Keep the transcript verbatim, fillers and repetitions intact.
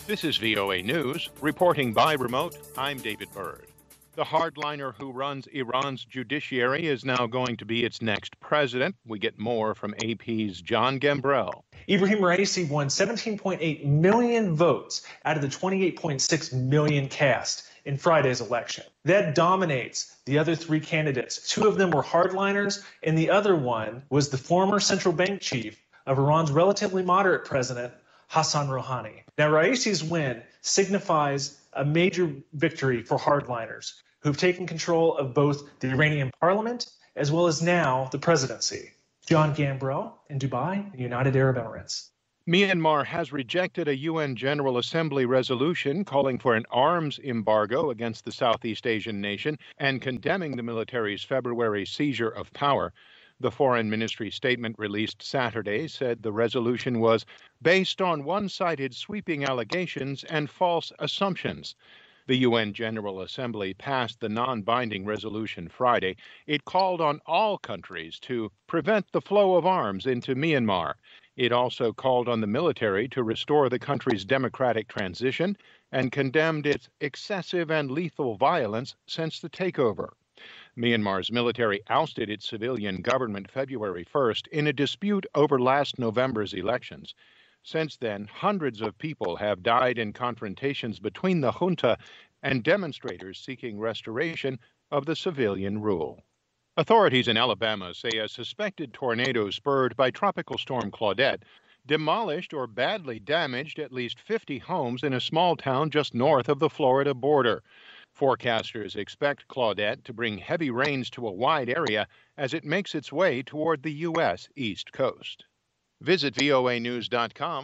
This is V O A News. Reporting by remote, I'm David Byrd. The hardliner who runs Iran's judiciary is now going to be its next president. We get more from A P's John Gambrell. Ibrahim Raisi won seventeen point eight million votes out of the twenty-eight point six million cast in Friday's election. That dominates the other three candidates. Two of them were hardliners, and the other one was the former central bank chief of Iran's relatively moderate president, Hassan Rouhani. Now, Raisi's win signifies a major victory for hardliners who've taken control of both the Iranian parliament as well as now the presidency. John Gambrell in Dubai, United Arab Emirates. Myanmar has rejected a U N General Assembly resolution calling for an arms embargo against the Southeast Asian nation and condemning the military's February seizure of power. The Foreign Ministry statement released Saturday said the resolution was based on one-sided sweeping allegations and false assumptions. The U N General Assembly passed the non-binding resolution Friday. It called on all countries to prevent the flow of arms into Myanmar. It also called on the military to restore the country's democratic transition and condemned its excessive and lethal violence since the takeover. Myanmar's military ousted its civilian government February first in a dispute over last November's elections. Since then, hundreds of people have died in confrontations between the junta and demonstrators seeking restoration of the civilian rule. Authorities in Alabama say a suspected tornado spurred by Tropical Storm Claudette demolished or badly damaged at least fifty homes in a small town just north of the Florida border. Forecasters expect Claudette to bring heavy rains to a wide area as it makes its way toward the U S East Coast. Visit V O A news dot com.